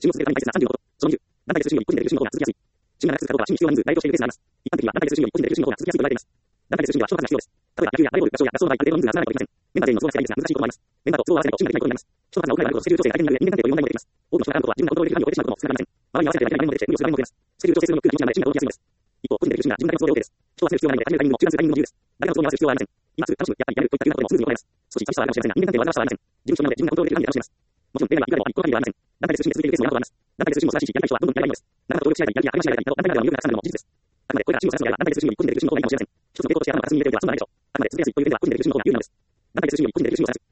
集合するデータに対する36度。その2、団体別収入に個人で得る収入の方が続きやすい。収入がなく続くかどうかは収入必要人数、代表しているケースがあります。一般的には団体別収入に個人で得る収入の方が続きやすいと言われています。団体別収入は人の数が必要です。例えば野球やバレーボール、合唱や合奏の場合、ある程度の人数が集まらないといけません。メンバー全員の都合がつけばいいですが、難しいこともあります。メンバーと都合を合わせないと収入ができないことになります。人の数が多くなるほどスケジュール調整が大変になる上、人間関係という問題も出てきます。多くの人が絡むことは自分がコントロールできる範囲を超えてしまうこともつながりません。周りに合わせなければいけないものも出てきて無理をする場合も出てきて、スケジュール調整するのも苦になるので収入が動きやすいのです。一方、個人で得る収入は自分だけの都合で OK です。人を集める必要がないので、始めるタイミングも中断するタイミングも自由です。誰かの都合に合わせる必要はありません。今すぐ楽しむ、やったりやるといった急なこともスムーズに行えます。少し寂しさはあるかもしれませんが、人間関係は煩わしさはありません。自分所なので自分がコントロールできる範囲で楽しめます。もちろん、例外は以外では一個限りはありません。団体で通信で続けるケースも山ほどあります。団体で通信も素晴らしいし、やりたい人はどんどんやればいいのです。なかなか登録しないたり、やりがしないたり、団体などは魅力がたくさんあるのも事実です。あくまでこれら注目されるのであれば、団体で通信より個人で得る収入の方がいいかもしれません。一つの傾向として頭が進んでいるのはそうならないでしょう。あくまで続けやすいポイントでは個人で得る収入の方が有利なのです。団体で通信より個人で得る収入を探す。